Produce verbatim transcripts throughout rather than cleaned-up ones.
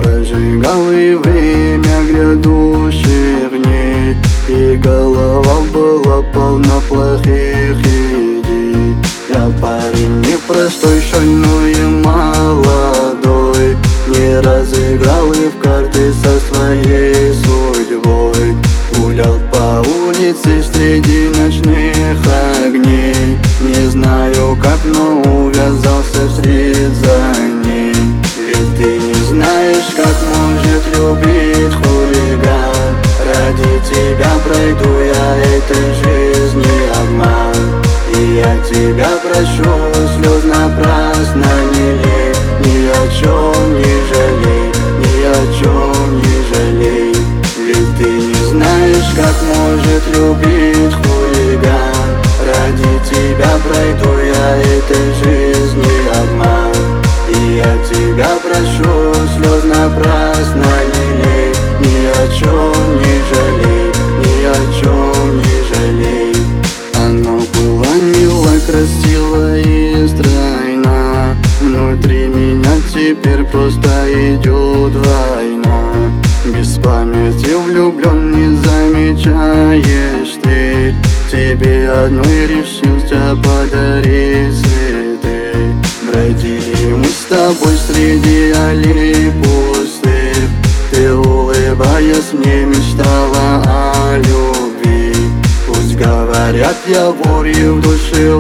прожигал и время грядущих дней, и голова была полна плохих идей. Я парень непростой, шальной и молодой, не разыграл и в карты со своей судьбой. Гулял по улице среди ночных огней, не знаю как, но увязался вслед за ней. Ведь ты не знаешь, как может любить хулиган. Ради тебя пройду я этой жизни обман, и я тебя прошу, слез напрасно не лей. Ни о чем не жалей, ни о чем не жалей. Ведь ты не знаешь, как может любить хулиган. Ради тебя пройду я этой жизни обман, и я тебя прошу, слез напрасно не лей. Ни о чем не жалей, ни о чем не жалей. Оно было мило, красиво и стройно, внутри меня теперь просто идет война. Без памяти влюблен, не замечаешь ты. Тебе одной решился подарить цветы. Бродили мы с тобой среди аллей пустых, ты, улыбаясь, мне мечтала о любви. Пусть говорят, я вор и в душе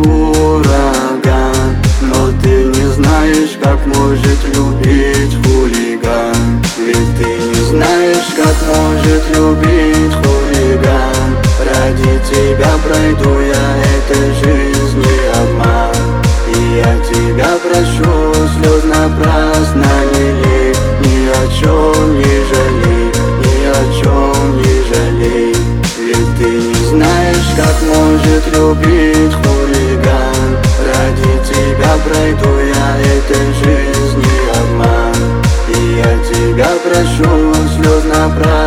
ураган, но ты не знаешь, как может любить хулиган. Ведь ты не знаешь, как может любить хулиган. Ради тебя пройду я этой жизни обман, и я тебя прошу, слез напрасно не лей. Ни о чем не жалей, ни о чем не жалей. Ведь ты не знаешь, как может любить хулиган. Ради тебя пройду я этой жизни обман, и я тебя прошу, слез напрасно